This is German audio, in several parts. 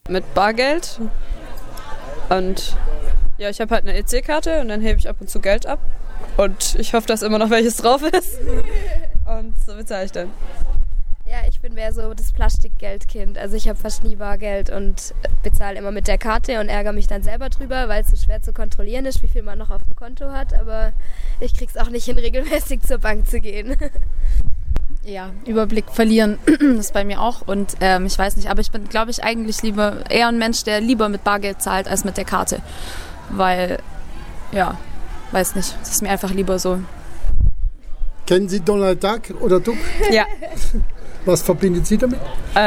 Mit Bargeld. Und ja, ich habe halt eine EC-Karte und dann hebe ich ab und zu Geld ab. Und ich hoffe, dass immer noch welches drauf ist. Und so bezahle ich dann. Ja, ich bin mehr so das Plastikgeldkind. Also ich habe fast nie Bargeld und bezahle immer mit der Karte und ärgere mich dann selber drüber, weil es so schwer zu kontrollieren ist, wie viel man noch auf dem Konto hat. Aber ich krieg's auch nicht hin, regelmäßig zur Bank zu gehen. Ja, Überblick verlieren ist bei mir auch. Und ich weiß nicht, aber ich bin, glaube ich, eigentlich eher ein Mensch, der lieber mit Bargeld zahlt als mit der Karte. Weil, ja, weiß nicht, es ist mir einfach lieber so. Kennen Sie Donald Duck oder Duck? Ja. Was verbindet Sie damit?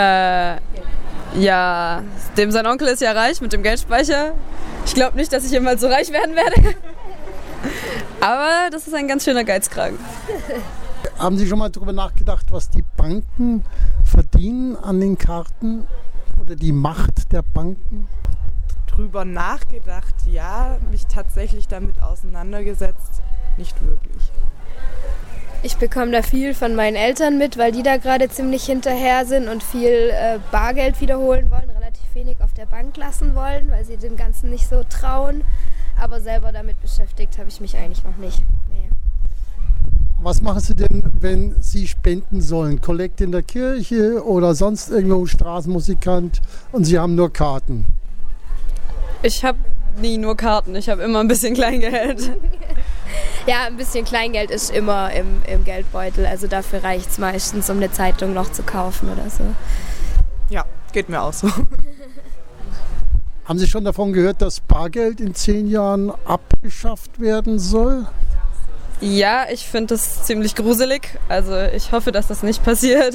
Ja, sein Onkel ist ja reich mit dem Geldspeicher. Ich glaube nicht, dass ich jemals so reich werden werde. Aber das ist ein ganz schöner Geizkragen. Haben Sie schon mal darüber nachgedacht, was die Banken verdienen an den Karten oder die Macht der Banken? Drüber nachgedacht, ja, mich tatsächlich damit auseinandergesetzt, nicht wirklich. Ich bekomme da viel von meinen Eltern mit, weil die da gerade ziemlich hinterher sind und viel Bargeld wiederholen wollen, relativ wenig auf der Bank lassen wollen, weil sie dem Ganzen nicht so trauen. Aber selber damit beschäftigt habe ich mich eigentlich noch nicht. Nee. Was machen Sie denn, wenn Sie spenden sollen? Kollekte in der Kirche oder sonst irgendwo Straßenmusikant und Sie haben nur Karten? Ich habe nie nur Karten, ich habe immer ein bisschen Kleingeld. Ja, ein bisschen Kleingeld ist immer im Geldbeutel, also dafür reicht es meistens, um eine Zeitung noch zu kaufen oder so. Ja, geht mir auch so. Haben Sie schon davon gehört, dass Bargeld in 10 Jahren abgeschafft werden soll? Ja, ich finde das ziemlich gruselig. Also ich hoffe, dass das nicht passiert.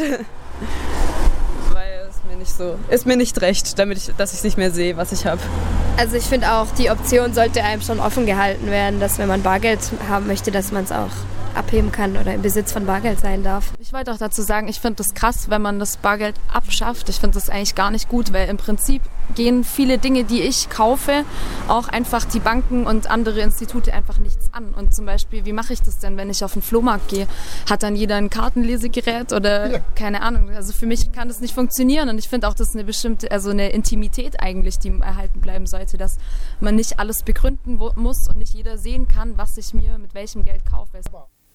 Weil ist mir nicht recht, dass ich nicht mehr sehe, was ich habe. Also ich finde auch, die Option sollte einem schon offen gehalten werden, dass wenn man Bargeld haben möchte, dass man es auch abheben kann oder im Besitz von Bargeld sein darf. Ich wollte auch dazu sagen, ich finde das krass, wenn man das Bargeld abschafft. Ich finde das eigentlich gar nicht gut, weil im Prinzip gehen viele Dinge, die ich kaufe, auch einfach die Banken und andere Institute einfach nichts an. Und zum Beispiel, wie mache ich das denn, wenn ich auf den Flohmarkt gehe? Hat dann jeder ein Kartenlesegerät oder keine Ahnung? Also für mich kann das nicht funktionieren und ich finde auch, das ist eine bestimmte, also eine Intimität eigentlich, die erhalten bleiben sollte, dass man nicht alles begründen muss und nicht jeder sehen kann, was ich mir mit welchem Geld kaufe.